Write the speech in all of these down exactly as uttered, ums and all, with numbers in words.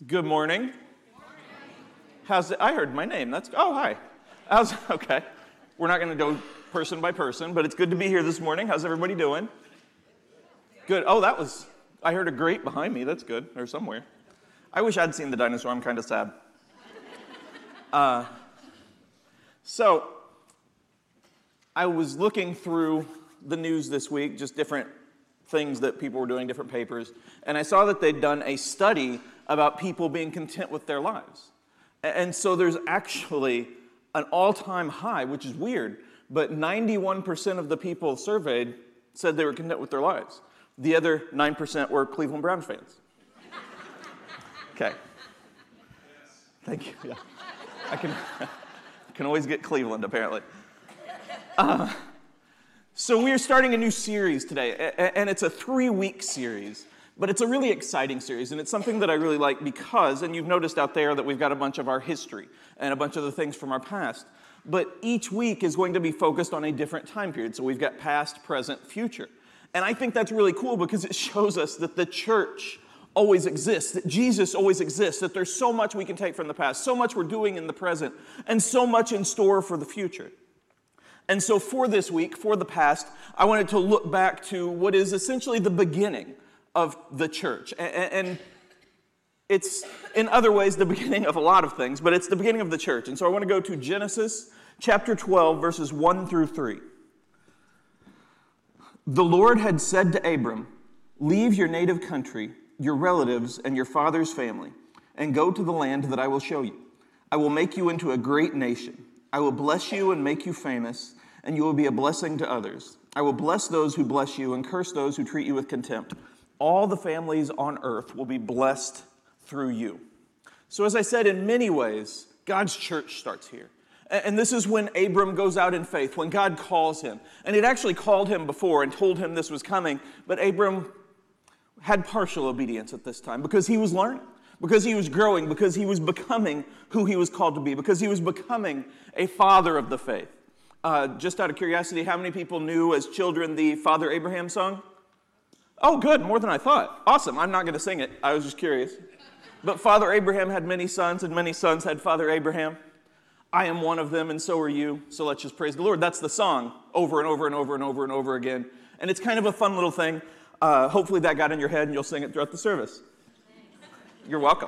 Good morning. How's it? I heard my name. That's oh hi. How's okay? We're not going to go person by person, but it's good to be here this morning. How's everybody doing? Good. Oh, that was. I heard a great behind me. That's good. Or somewhere. I wish I'd seen the dinosaur. I'm kind of sad. Uh, so I was looking through the news this week, just different things that people were doing, different papers, and I saw that they'd done a study about people being content with their lives. And so there's actually an all-time high, which is weird, but ninety-one percent of the people surveyed said they were content with their lives. The other nine percent were Cleveland Browns fans. Okay. Thank you. Yeah. I can, I can always get Cleveland, apparently. Uh, so we are starting a new series today, and it's a three-week series. But it's a really exciting series, and it's something that I really like because, and you've noticed out there that we've got a bunch of our history and a bunch of the things from our past, but each week is going to be focused on a different time period. So we've got past, present, future. And I think that's really cool because it shows us that the church always exists, that Jesus always exists, that there's so much we can take from the past, so much we're doing in the present, and so much in store for the future. And so for this week, for the past, I wanted to look back to what is essentially the beginning of the church. And it's, in other ways, the beginning of a lot of things, but it's the beginning of the church. And so I want to go to Genesis chapter twelve, verses one through three. The Lord had said to Abram, "Leave your native country, your relatives, and your father's family, and go to the land that I will show you. I will make you into a great nation. I will bless you and make you famous, and you will be a blessing to others. I will bless those who bless you and curse those who treat you with contempt. All the families on earth will be blessed through you." So as I said, in many ways, God's church starts here. And this is when Abram goes out in faith, when God calls him. And he'd actually called him before and told him this was coming, but Abram had partial obedience at this time because he was learning, because he was growing, because he was becoming who he was called to be, because he was becoming a father of the faith. Uh, just out of curiosity, how many people knew as children the Father Abraham song? Oh, good, more than I thought. Awesome, I'm not going to sing it. I was just curious. But Father Abraham had many sons, and many sons had Father Abraham. I am one of them, and so are you, so let's just praise the Lord. That's the song over and over and over and over and over again. And it's kind of a fun little thing. Uh, hopefully that got in your head, and you'll sing it throughout the service. You're welcome.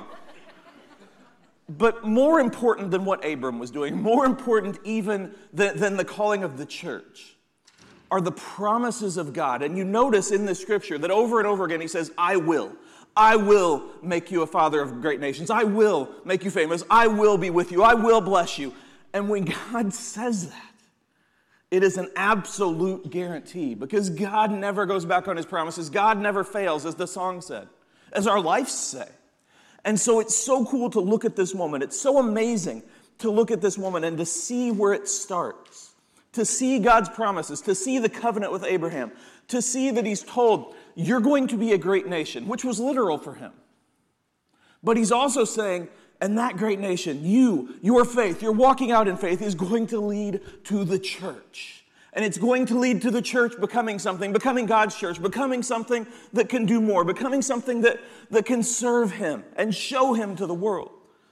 But more important than what Abram was doing, more important even than, than the calling of the church, are the promises of God. And you notice in this scripture that over and over again he says, I will. I will make you a father of great nations. I will make you famous. I will be with you. I will bless you. And when God says that, it is an absolute guarantee because God never goes back on his promises. God never fails, as the song said, as our lives say. And so it's so cool to look at this moment. It's so amazing to look at this moment and to see where it starts. To see God's promises, to see the covenant with Abraham, to see that he's told, you're going to be a great nation, which was literal for him. But he's also saying, and that great nation, you, your faith, your walking out in faith is going to lead to the church. And it's going to lead to the church becoming something, becoming God's church, becoming something that can do more, becoming something that, that can serve him and show him to the world.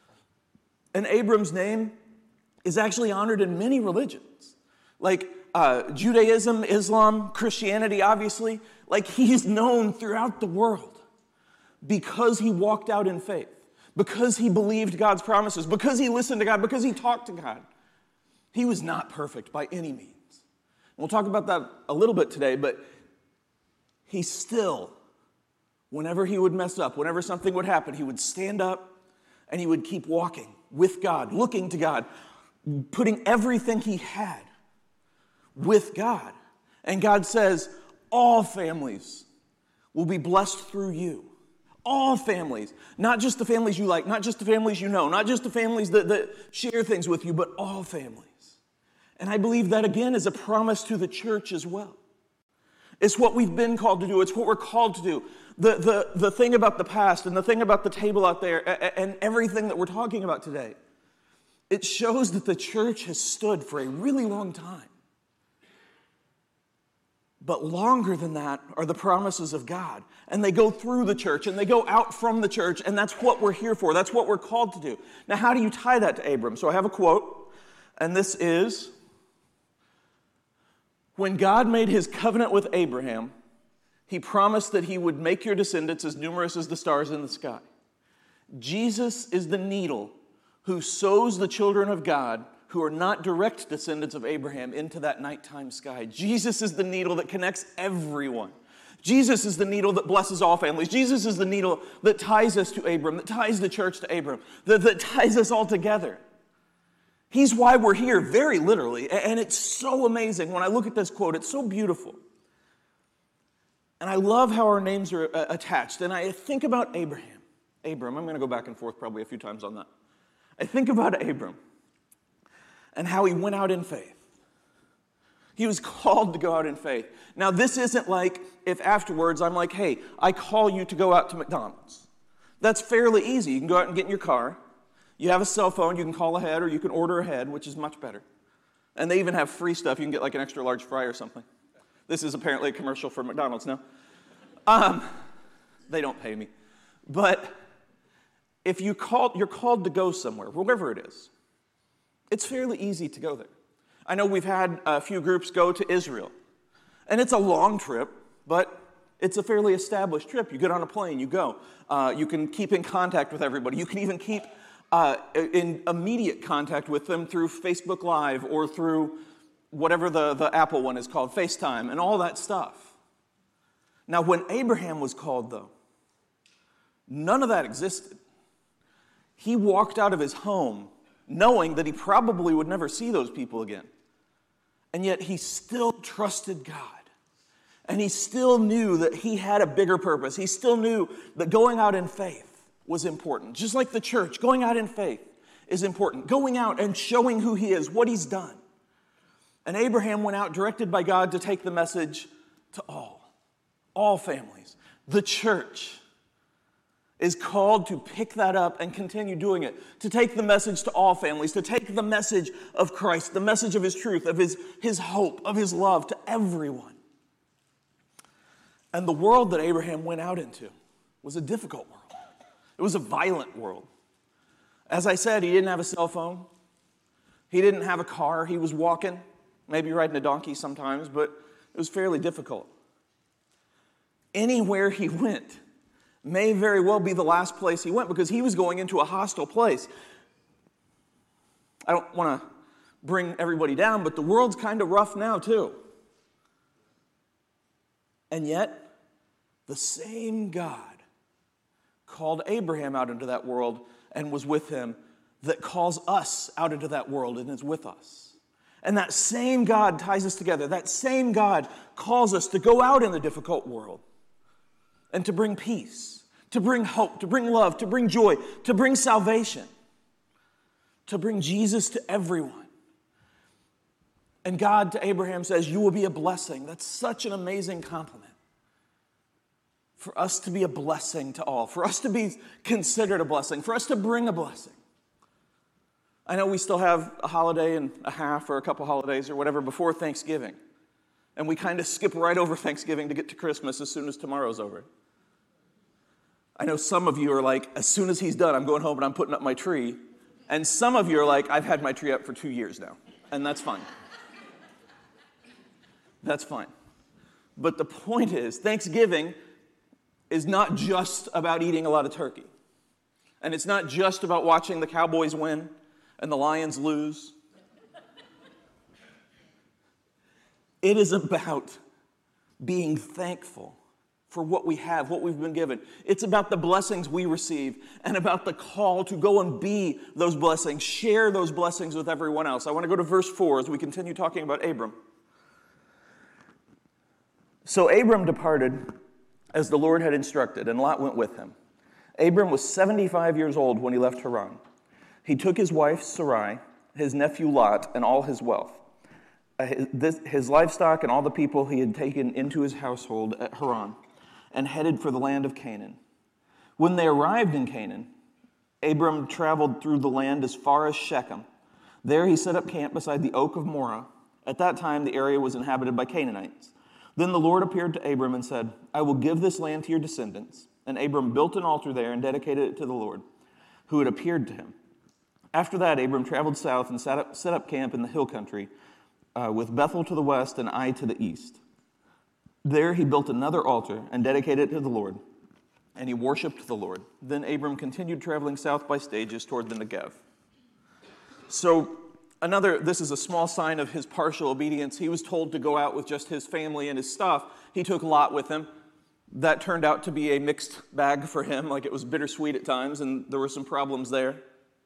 And Abram's name is actually honored in many religions. Like uh, Judaism, Islam, Christianity, obviously. Like he's known throughout the world because he walked out in faith, because he believed God's promises, because he listened to God, because he talked to God. He was not perfect by any means. We'll talk about that a little bit today, but he still, whenever he would mess up, whenever something would happen, he would stand up and he would keep walking with God, looking to God, putting everything he had with God. And God says, all families will be blessed through you. All families. Not just the families you like, not just the families you know, not just the families that, that share things with you, but all families. And I believe that, again, is a promise to the church as well. It's what we've been called to do. It's what we're called to do. The, the, the thing about the past and the thing about the table out there and everything that we're talking about today, it shows that the church has stood for a really long time. But longer than that are the promises of God. And they go through the church, and they go out from the church, and that's what we're here for. That's what we're called to do. Now, how do you tie that to Abram? So I have a quote, and this is, when God made his covenant with Abraham, he promised that he would make your descendants as numerous as the stars in the sky. Jesus is the needle who sows the children of God who are not direct descendants of Abraham into that nighttime sky. Jesus is the needle that connects everyone. Jesus is the needle that blesses all families. Jesus is the needle that ties us to Abram, that ties the church to Abram, that, that ties us all together. He's why we're here, very literally. And it's so amazing. When I look at this quote, it's so beautiful. And I love how our names are uh, attached. And I think about Abraham. Abram, I'm going to go back and forth probably a few times on that. I think about Abram and how he went out in faith. He was called to go out in faith. Now, this isn't like if afterwards I'm like, hey, I call you to go out to McDonald's. That's fairly easy. You can go out and get in your car. You have a cell phone. You can call ahead or you can order ahead, which is much better. And they even have free stuff. You can get like an extra large fry or something. This is apparently a commercial for McDonald's now. Um, they don't pay me. But if you call, you're called to go somewhere, wherever it is, it's fairly easy to go there. I know we've had a few groups go to Israel. And it's a long trip, but it's a fairly established trip. You get on a plane, you go. Uh, you can keep in contact with everybody. You can even keep uh, in immediate contact with them through Facebook Live or through whatever the, the Apple one is called, FaceTime, and all that stuff. Now, when Abraham was called, though, none of that existed. He walked out of his home knowing that he probably would never see those people again. And yet he still trusted God. And he still knew that he had a bigger purpose. He still knew that going out in faith was important. Just like the church, going out in faith is important. Going out and showing who he is, what he's done. And Abraham went out directed by God to take the message to all, all families. The church is called to pick that up and continue doing it, to take the message to all families, to take the message of Christ, the message of his truth, of his, his hope, of his love to everyone. And the world that Abraham went out into was a difficult world. It was a violent world. As I said, he didn't have a cell phone. He didn't have a car. He was walking, maybe riding a donkey sometimes, but it was fairly difficult. Anywhere he went may very well be the last place he went because he was going into a hostile place. I don't want to bring everybody down, but the world's kind of rough now too. And yet, the same God called Abraham out into that world and was with him that calls us out into that world and is with us. And that same God ties us together. That same God calls us to go out in the difficult world and to bring peace, to bring hope, to bring love, to bring joy, to bring salvation, to bring Jesus to everyone. And God to Abraham says, you will be a blessing. That's such an amazing compliment. For us to be a blessing to all, for us to be considered a blessing, for us to bring a blessing. I know we still have a holiday and a half or a couple holidays or whatever before Thanksgiving. And we kind of skip right over Thanksgiving to get to Christmas as soon as tomorrow's over. I know some of you are like, as soon as he's done, I'm going home and I'm putting up my tree. And some of you are like, I've had my tree up for two years now. And that's fine. That's fine. But the point is, Thanksgiving is not just about eating a lot of turkey. And it's not just about watching the Cowboys win and the Lions lose. It is about being thankful for what we have, what we've been given. It's about the blessings we receive and about the call to go and be those blessings, share those blessings with everyone else. I want to go to verse four as we continue talking about Abram. So Abram departed as the Lord had instructed, and Lot went with him. Abram was seventy-five years old when he left Haran. He took his wife Sarai, his nephew Lot, and all his wealth, uh, his, this, his livestock and all the people he had taken into his household at Haran, and headed for the land of Canaan. When they arrived in Canaan, Abram traveled through the land as far as Shechem. There he set up camp beside the oak of Moreh. At that time, the area was inhabited by Canaanites. Then the Lord appeared to Abram and said, I will give this land to your descendants. And Abram built an altar there and dedicated it to the Lord, who had appeared to him. After that, Abram traveled south and set up, set up camp in the hill country, uh, with Bethel to the west and Ai to the east. There he built another altar and dedicated it to the Lord, and he worshipped the Lord. Then Abram continued traveling south by stages toward the Negev. So another, this is a small sign of his partial obedience. He was told to go out with just his family and his stuff. He took Lot with him. That turned out to be a mixed bag for him, like it was bittersweet at times, and there were some problems there.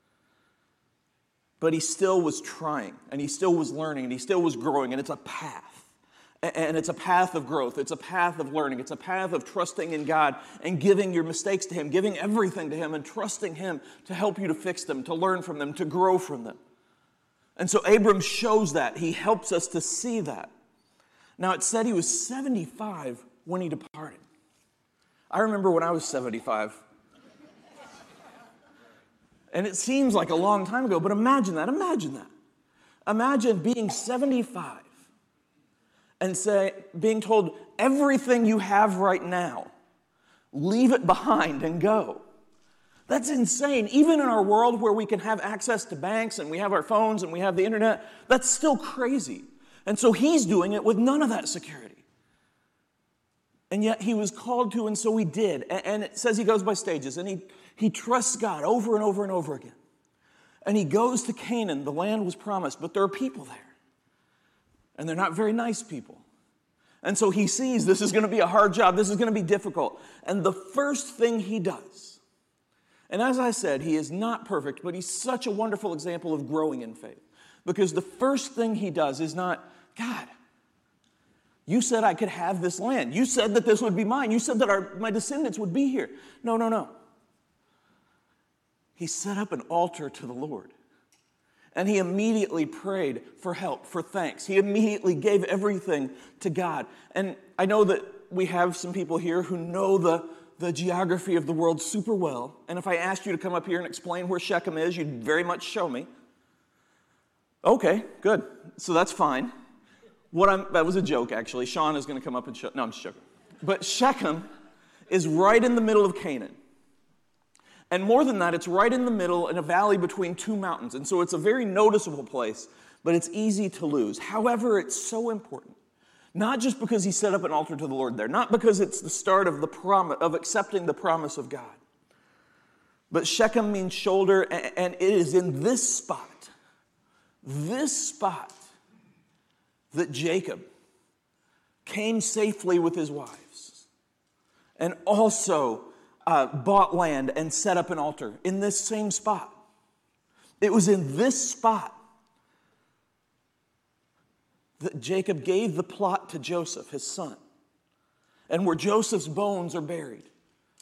But he still was trying, and he still was learning, and he still was growing, and it's a path. And it's a path of growth. It's a path of learning. It's a path of trusting in God and giving your mistakes to Him, giving everything to Him, and trusting Him to help you to fix them, to learn from them, to grow from them. And so Abram shows that. He helps us to see that. Now, it said he was seventy-five when he departed. I remember when I was seventy-five. And it seems like a long time ago, but imagine that. Imagine that. Imagine being seventy-five and say, being told everything you have right now, leave it behind and go. That's insane. Even in our world where we can have access to banks and we have our phones and we have the internet, that's still crazy. And so he's doing it with none of that security. And yet he was called to, and so he did. And it says he goes by stages, and he, he trusts God over and over and over again. And he goes to Canaan. The land was promised, but there are people there. And they're not very nice people. And so he sees this is going to be a hard job. This is going to be difficult. And the first thing he does, and as I said, he is not perfect, but he's such a wonderful example of growing in faith. Because the first thing he does is not, God, you said I could have this land. You said that this would be mine. You said that our, my descendants would be here. No, no, no. He set up an altar to the Lord. And he immediately prayed for help, for thanks. He immediately gave everything to God. And I know that we have some people here who know the, the geography of the world super well. And if I asked you to come up here and explain where Shechem is, you'd very much show me. Okay, good. So that's fine. What I'm, that was a joke, actually. Sean is going to come up and show. No, I'm just joking. But Shechem is right in the middle of Canaan. And more than that, it's right in the middle in a valley between two mountains. And so it's a very noticeable place, but it's easy to lose. However, it's so important. Not just because he set up an altar to the Lord there, not because it's the start of the promise of accepting the promise of God. But Shechem means shoulder, and it is in this spot, this spot, that Jacob came safely with his wives and also uh, bought land and set up an altar in this same spot. It was in this spot that Jacob gave the plot to Joseph, his son, and where Joseph's bones are buried.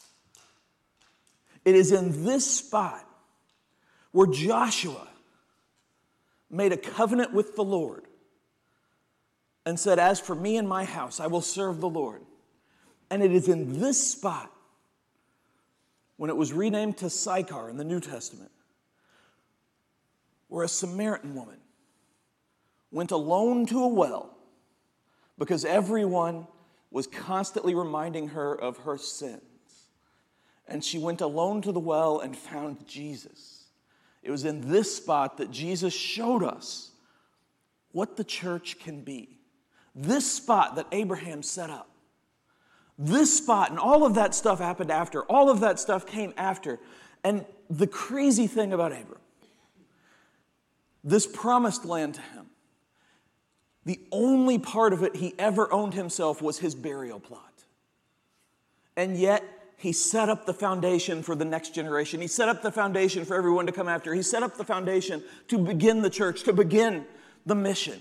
It is in this spot where Joshua made a covenant with the Lord and said, as for me and my house, I will serve the Lord. And it is in this spot, when it was renamed to Sychar in the New Testament, where a Samaritan woman went alone to a well because everyone was constantly reminding her of her sins. And she went alone to the well and found Jesus. It was in this spot that Jesus showed us what the church can be. This spot that Abraham set up. This spot, and all of that stuff happened after. All of that stuff came after. And the crazy thing about Abram, this promised land to him, the only part of it he ever owned himself was his burial plot. And yet, he set up the foundation for the next generation. He set up the foundation for everyone to come after. He set up the foundation to begin the church, to begin the mission.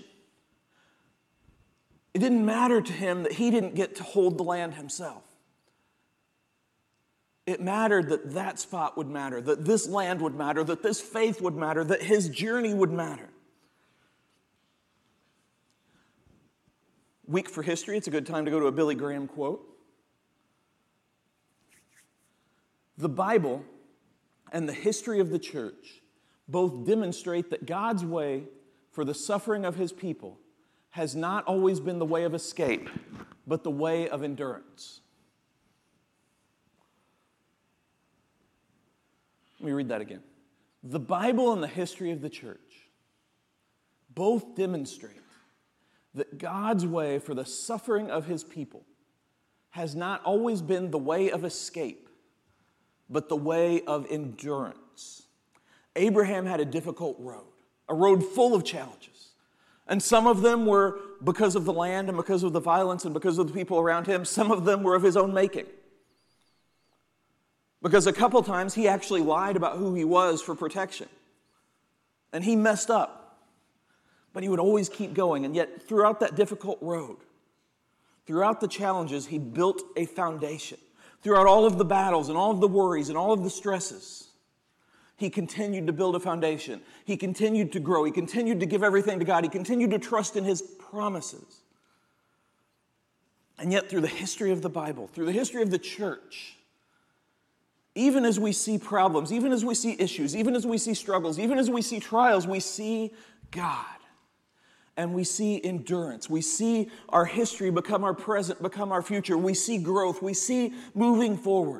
It didn't matter to him that he didn't get to hold the land himself. It mattered that that spot would matter, that this land would matter, that this faith would matter, that his journey would matter. Week for history, it's a good time to go to a Billy Graham quote. The Bible and the history of the church both demonstrate that God's way for the suffering of his people has not always been the way of escape, but the way of endurance. Let me read that again. The Bible and the history of the church both demonstrate that God's way for the suffering of his people has not always been the way of escape, but the way of endurance. Abraham had a difficult road, a road full of challenges. And some of them were because of the land and because of the violence and because of the people around him. Some of them were of his own making. Because a couple times he actually lied about who he was for protection. And he messed up. But he would always keep going. And yet throughout that difficult road, throughout the challenges, he built a foundation. Throughout all of the battles and all of the worries and all of the stresses, he continued to build a foundation. He continued to grow. He continued to give everything to God. He continued to trust in his promises. And yet through the history of the Bible, through the history of the church, even as we see problems, even as we see issues, even as we see struggles, even as we see trials, we see God. And we see endurance. We see our history become our present, become our future. We see growth. We see moving forward.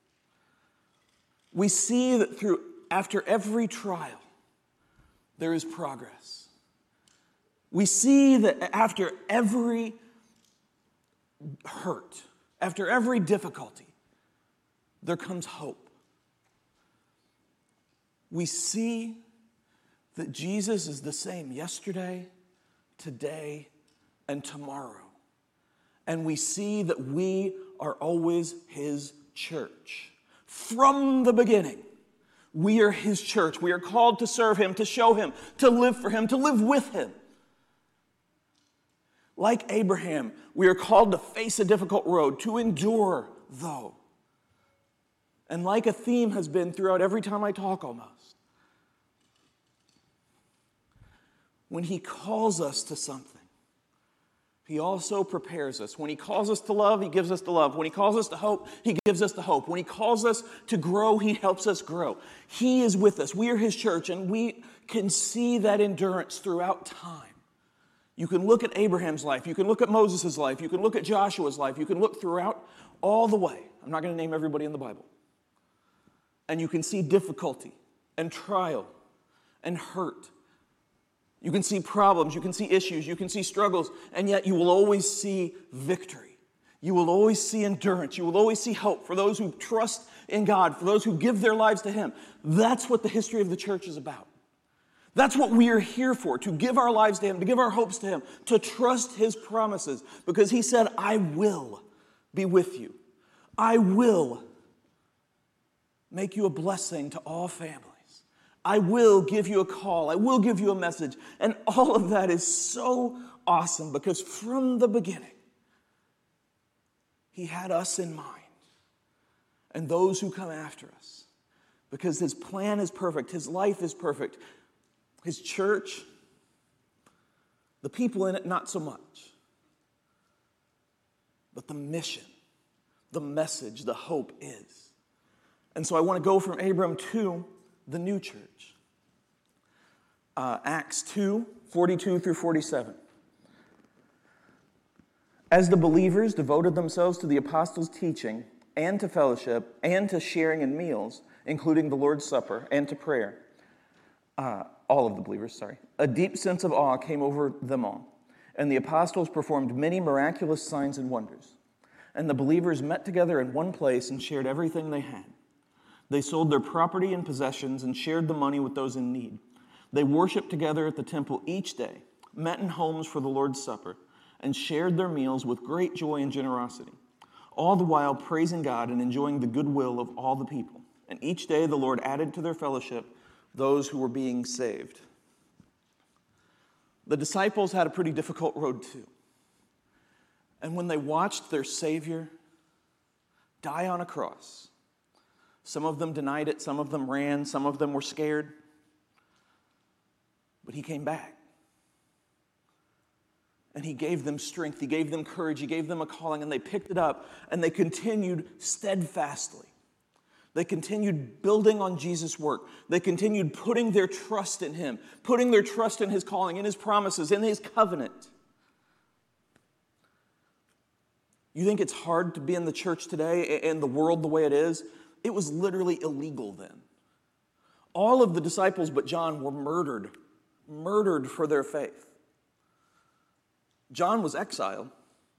We see that through after every trial, there is progress. We see that after every hurt, after every difficulty, there comes hope. We see that Jesus is the same yesterday, today, and tomorrow. And we see that we are always his church. From the beginning, we are his church. We are called to serve him, to show him, to live for him, to live with him. Like Abraham, we are called to face a difficult road, to endure, though. And like a theme has been throughout every time I talk almost, when he calls us to something, he also prepares us. When he calls us to love, he gives us the love. When he calls us to hope, he gives us the hope. When he calls us to grow, he helps us grow. He is with us. We are his church, and we can see that endurance throughout time. You can look at Abraham's life. You can look at Moses' life. You can look at Joshua's life. You can look throughout all the way. I'm not going to name everybody in the Bible. And you can see difficulty and trial and hurt. You can see problems, you can see issues, you can see struggles, and yet you will always see victory. You will always see endurance. You will always see hope for those who trust in God, for those who give their lives to him. That's what the history of the church is about. That's what we are here for, to give our lives to him, to give our hopes to him, to trust his promises, because he said, I will be with you. I will make you a blessing to all families. I will give you a call. I will give you a message. And all of that is so awesome because from the beginning, he had us in mind and those who come after us because his plan is perfect. His life is perfect. His church, the people in it, not so much. But the mission, the message, the hope is. And so I want to go from Abram to the new church. Uh, Acts two, forty-two through forty-seven. As the believers devoted themselves to the apostles' teaching and to fellowship and to sharing in meals, including the Lord's Supper and to prayer, uh, all of the believers, sorry, a deep sense of awe came over them all. And the apostles performed many miraculous signs and wonders. And the believers met together in one place and shared everything they had. They sold their property and possessions and shared the money with those in need. They worshiped together at the temple each day, met in homes for the Lord's Supper, and shared their meals with great joy and generosity, all the while praising God and enjoying the goodwill of all the people. And each day the Lord added to their fellowship those who were being saved. The disciples had a pretty difficult road too. And when they watched their Savior die on a cross, some of them denied it, some of them ran, some of them were scared. But he came back. And he gave them strength, he gave them courage, he gave them a calling, and they picked it up, and they continued steadfastly. They continued building on Jesus' work. They continued putting their trust in him, putting their trust in his calling, in his promises, in his covenant. You think it's hard to be in the church today and the world the way it is? It was literally illegal then. All of the disciples but John were murdered, murdered for their faith. John was exiled,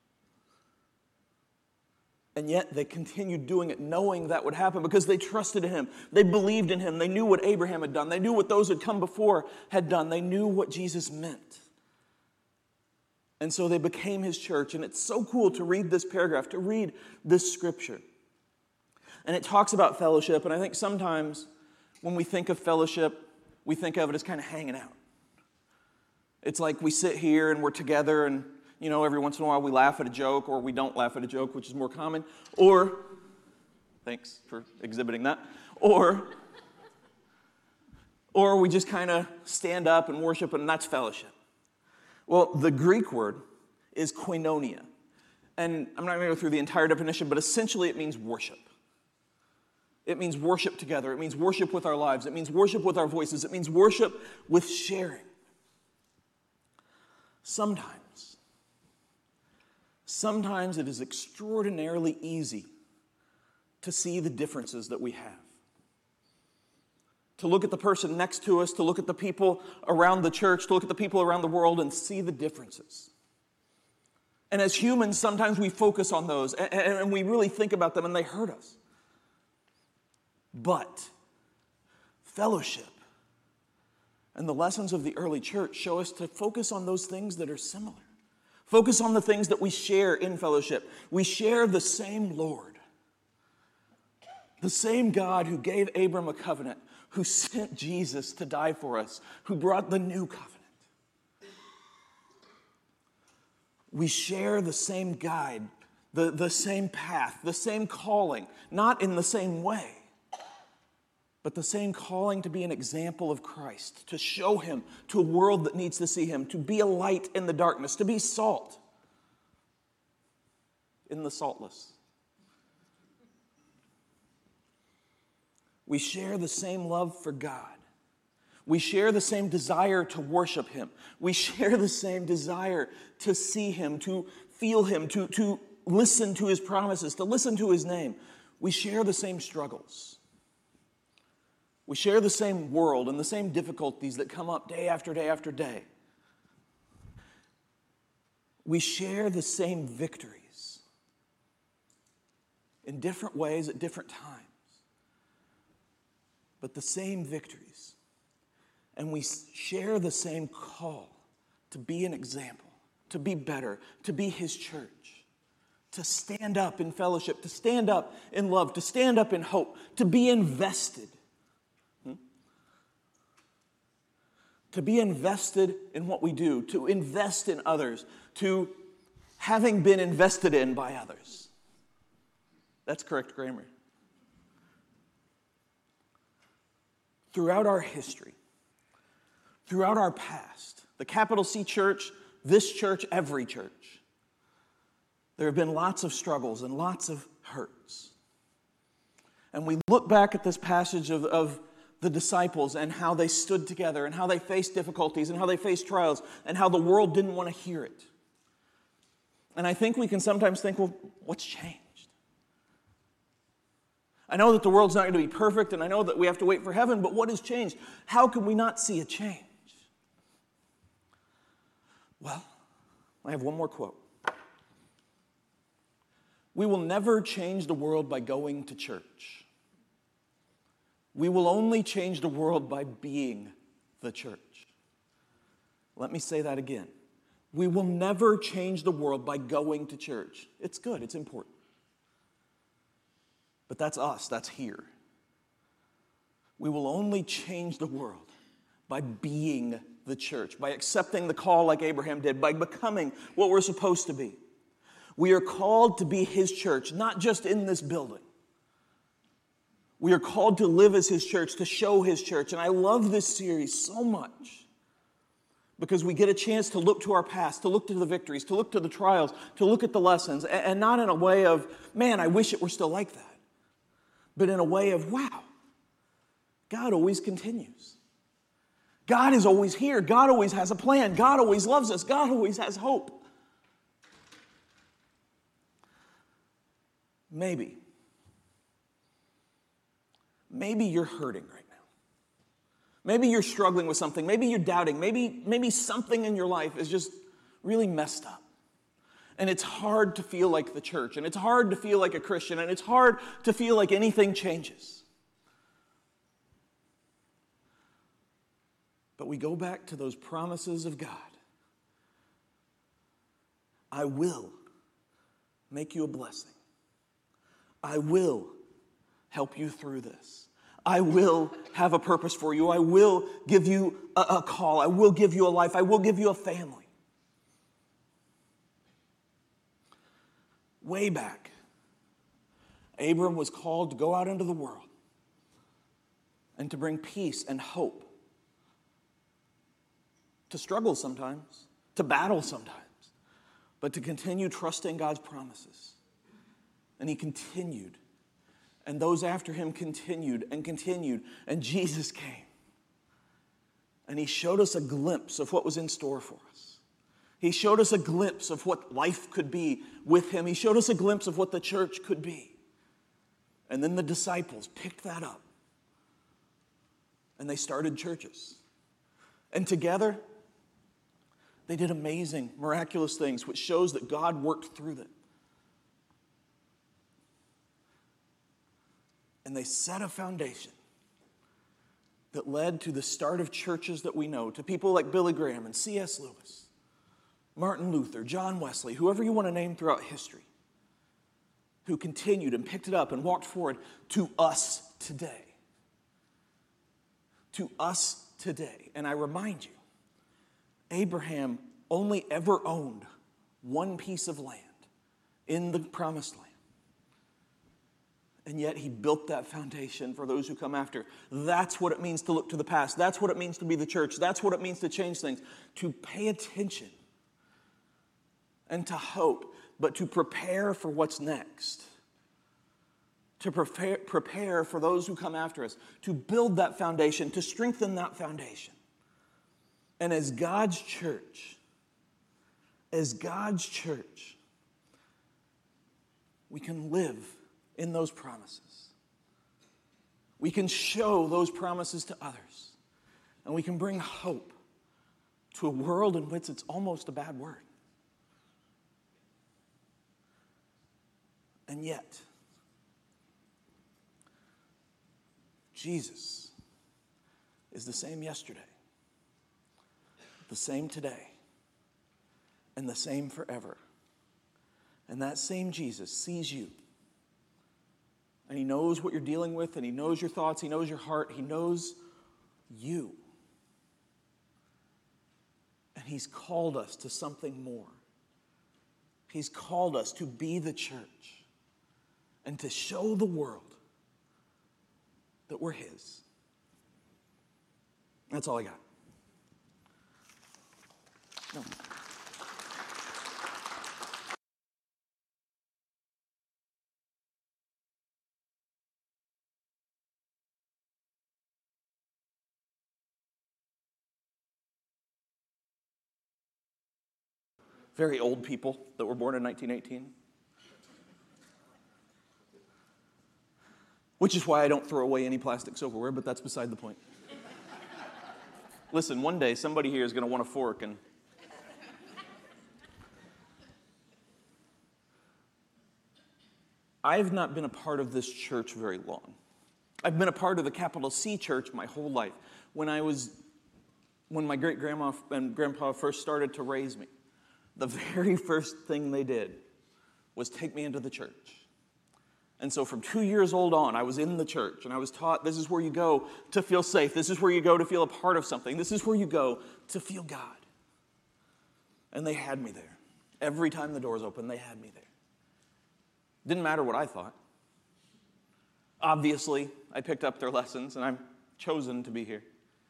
and yet they continued doing it knowing that would happen because they trusted in him. They believed in him. They knew what Abraham had done. They knew what those who had come before had done. They knew what Jesus meant. And so they became his church. And it's so cool to read this paragraph, to read this scripture. And it talks about fellowship. And I think sometimes when we think of fellowship, we think of it as kind of hanging out. It's like we sit here and we're together and, you know, every once in a while we laugh at a joke or we don't laugh at a joke, which is more common. Or, thanks for exhibiting that. Or, or we just kind of stand up and worship, and that's fellowship. Well, the Greek word is koinonia. And I'm not going to go through the entire definition, but essentially it means worship. It means worship together. It means worship with our lives. It means worship with our voices. It means worship with sharing. Sometimes, sometimes it is extraordinarily easy to see the differences that we have. To look at the person next to us, to look at the people around the church, to look at the people around the world and see the differences. And as humans, sometimes we focus on those and, and we really think about them and they hurt us. But fellowship and the lessons of the early church show us to focus on those things that are similar. Focus on the things that we share in fellowship. We share the same Lord, the same God who gave Abram a covenant, who sent Jesus to die for us, who brought the new covenant. We share the same guide, the, the same path, the same calling, not in the same way, but the same calling to be an example of Christ, to show him to a world that needs to see him, to be a light in the darkness, to be salt in the saltless. We share the same love for God. We share the same desire to worship him. We share the same desire to see him, to feel him, to, to listen to his promises, to listen to his name. We share the same struggles. We share the same world and the same difficulties that come up day after day after day. We share the same victories in different ways at different times. But the same victories. And we share the same call to be an example, to be better, to be his church, to stand up in fellowship, to stand up in love, to stand up in hope, to be invested. Hmm? To be invested in what we do, to invest in others, to having been invested in by others. That's correct grammar. Throughout our history, throughout our past, the capital C church, this church, every church, there have been lots of struggles and lots of hurts. And we look back at this passage of, of the disciples and how they stood together and how they faced difficulties and how they faced trials and how the world didn't want to hear it. And I think we can sometimes think, well, what's changed? I know that the world's not going to be perfect, and I know that we have to wait for heaven, but what has changed? How can we not see a change? Well, I have one more quote. We will never change the world by going to church. We will only change the world by being the church. Let me say that again. We will never change the world by going to church. It's good, it's important. But that's us, that's here. We will only change the world by being the church, by accepting the call like Abraham did, by becoming what we're supposed to be. We are called to be his church, not just in this building. We are called to live as his church, to show his church. And I love this series so much because we get a chance to look to our past, to look to the victories, to look to the trials, to look at the lessons, and not in a way of, man, I wish it were still like that. But in a way of, wow, God always continues. God is always here. God always has a plan. God always loves us. God always has hope. maybe, maybe you're hurting right now. Maybe you're struggling with something. Maybe you're doubting. Maybe, maybe something in your life is just really messed up. And it's hard to feel like the church, and it's hard to feel like a Christian, and it's hard to feel like anything changes. But we go back to those promises of God. I will make you a blessing. I will help you through this. I will have a purpose for you. I will give you a, a call. I will give you a life. I will give you a family. Way back, Abram was called to go out into the world and to bring peace and hope, to struggle sometimes, to battle sometimes, but to continue trusting God's promises. And he continued, and those after him continued and continued, and Jesus came. And he showed us a glimpse of what was in store for us. He showed us a glimpse of what life could be with him. He showed us a glimpse of what the church could be. And then the disciples picked that up. And they started churches. And together, they did amazing, miraculous things, which shows that God worked through them. And they set a foundation that led to the start of churches that we know, to people like Billy Graham and C S Lewis, Martin Luther, John Wesley, whoever you want to name throughout history, who continued and picked it up and walked forward to us today. To us today. And I remind you, Abraham only ever owned one piece of land in the promised land. And yet he built that foundation for those who come after. That's what it means to look to the past. That's what it means to be the church. That's what it means to change things. To pay attention and to hope, but to prepare for what's next. To prepare, prepare for those who come after us. To build that foundation, to strengthen that foundation. And as God's church, as God's church, we can live in those promises. We can show those promises to others. And we can bring hope to a world in which it's almost a bad word. And yet, Jesus is the same yesterday, the same today, and the same forever. And that same Jesus sees you. And he knows what you're dealing with, and he knows your thoughts, he knows your heart, he knows you. And he's called us to something more. He's called us to be the church and to show the world that we're his. That's all I got. No. Very old people that were born in nineteen eighteen. Which is why I don't throw away any plastic silverware, but that's beside the point. Listen, one day somebody here is going to want a fork, and I've not been a part of this church very long. I've been a part of the capital C church my whole life. When I was, when my great-grandma and grandpa first started to raise me, the very first thing they did was take me into the church. And so from two years old on, I was in the church, and I was taught this is where you go to feel safe. This is where you go to feel a part of something. This is where you go to feel God. And they had me there. Every time the doors opened, they had me there. Didn't matter what I thought. Obviously, I picked up their lessons, and I'm chosen to be here.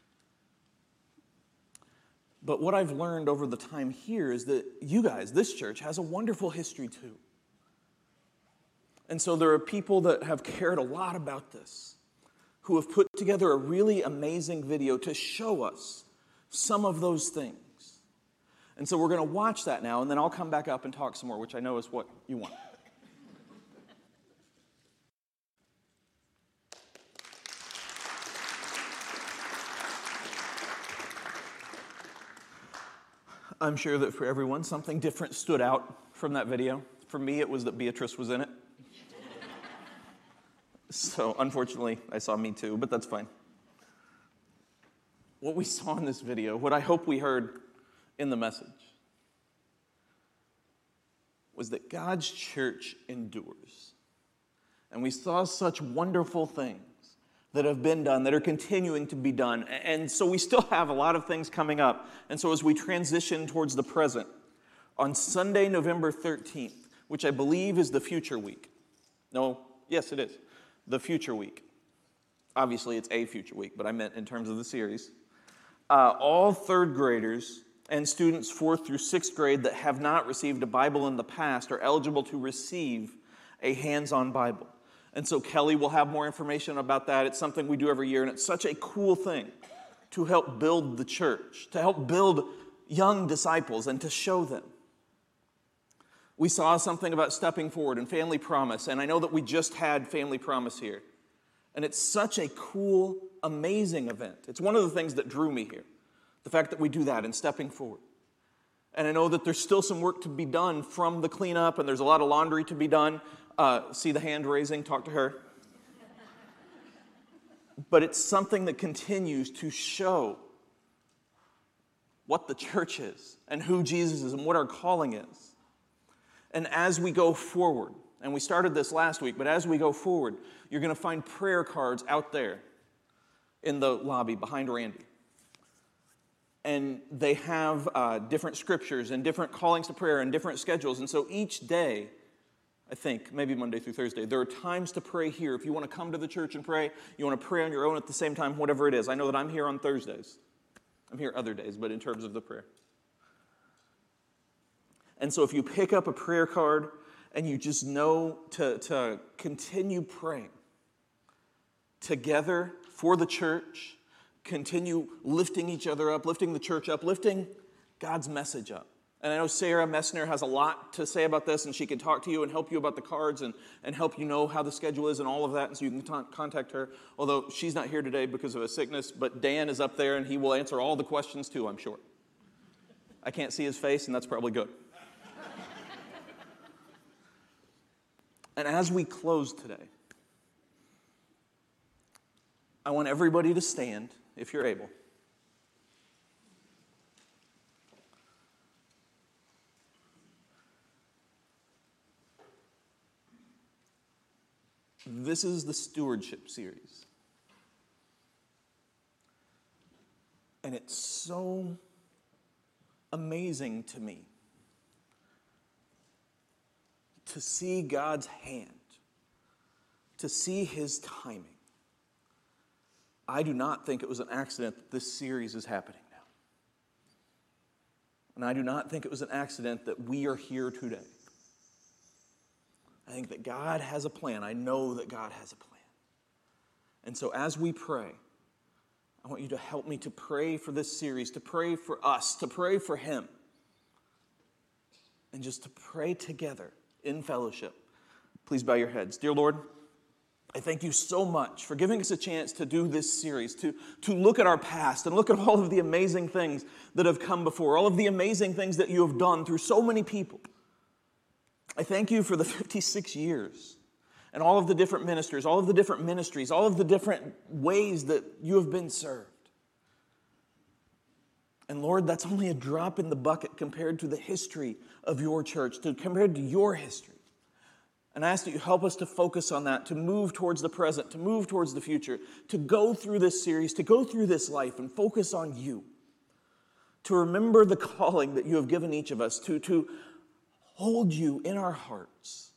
But what I've learned over the time here is that you guys, this church, has a wonderful history too. And so there are people that have cared a lot about this, who have put together a really amazing video to show us some of those things. And so we're going to watch that now, and then I'll come back up and talk some more, which I know is what you want. I'm sure that for everyone, something different stood out from that video. For me, it was that Beatrice was in it. So, unfortunately, I saw me too, but that's fine. What we saw in this video, what I hope we heard in the message, was that God's church endures. And we saw such wonderful things that have been done, that are continuing to be done. And so we still have a lot of things coming up. And so as we transition towards the present, on Sunday, November thirteenth, which I believe is the future week. No, yes, it is. The future week. Obviously, it's a future week, but I meant in terms of the series. Uh, all third graders and students fourth through sixth grade that have not received a Bible in the past are eligible to receive a hands-on Bible. And so Kelly will have more information about that. It's something we do every year, and it's such a cool thing to help build the church, to help build young disciples and to show them. We saw something about stepping forward and Family Promise, and I know that we just had Family Promise here. And it's such a cool, amazing event. It's one of the things that drew me here, the fact that we do that and stepping forward. And I know that there's still some work to be done from the cleanup, and there's a lot of laundry to be done. Uh, see the hand raising, talk to her. But it's something that continues to show what the church is and who Jesus is and what our calling is. And as we go forward, and we started this last week, but as we go forward, you're going to find prayer cards out there in the lobby behind Randy. And they have uh, different scriptures and different callings to prayer and different schedules. And so each day, I think, maybe Monday through Thursday, there are times to pray here. If you want to come to the church and pray, you want to pray on your own at the same time, whatever it is. I know that I'm here on Thursdays. I'm here other days, but in terms of the prayer. And so if you pick up a prayer card and you just know to, to continue praying together for the church, continue lifting each other up, lifting the church up, lifting God's message up. And I know Sarah Messner has a lot to say about this, and she can talk to you and help you about the cards and, and help you know how the schedule is and all of that, and so you can t- contact her, although she's not here today because of a sickness, but Dan is up there, and he will answer all the questions too, I'm sure. I can't see his face, and that's probably good. And as we close today, I want everybody to stand, if you're able. This is the stewardship series. And it's so amazing to me to see God's hand, to see His timing. I do not think it was an accident that this series is happening now. And I do not think it was an accident that we are here today. I think that God has a plan. I know that God has a plan. And so as we pray, I want you to help me to pray for this series, to pray for us, to pray for Him, and just to pray together in fellowship. Please bow your heads. Dear Lord, I thank you so much for giving us a chance to do this series, to, to look at our past and look at all of the amazing things that have come before, all of the amazing things that you have done through so many people. I thank you for the fifty-six years and all of the different ministers, all of the different ministries, all of the different ways that you have been served. And Lord, that's only a drop in the bucket compared to the history of your church, to, compared to your history. And I ask that you help us to focus on that, to move towards the present, to move towards the future, to go through this series, to go through this life and focus on you, to remember the calling that you have given each of us, to, to hold you in our hearts.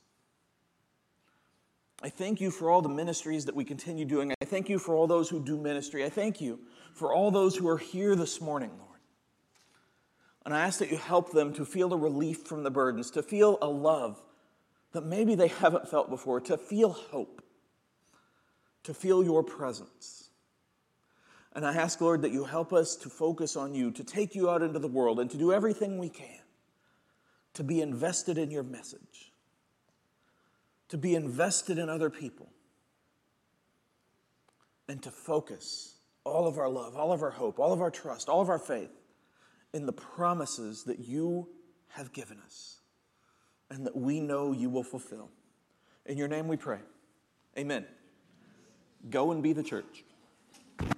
I thank you for all the ministries that we continue doing. I thank you for all those who do ministry. I thank you for all those who are here this morning, Lord. And I ask that you help them to feel a relief from the burdens, to feel a love that maybe they haven't felt before, to feel hope, to feel your presence. And I ask, Lord, that you help us to focus on you, to take you out into the world and to do everything we can to be invested in your message, to be invested in other people, and to focus all of our love, all of our hope, all of our trust, all of our faith in the promises that you have given us and that we know you will fulfill. In your name we pray. Amen. Go and be the church.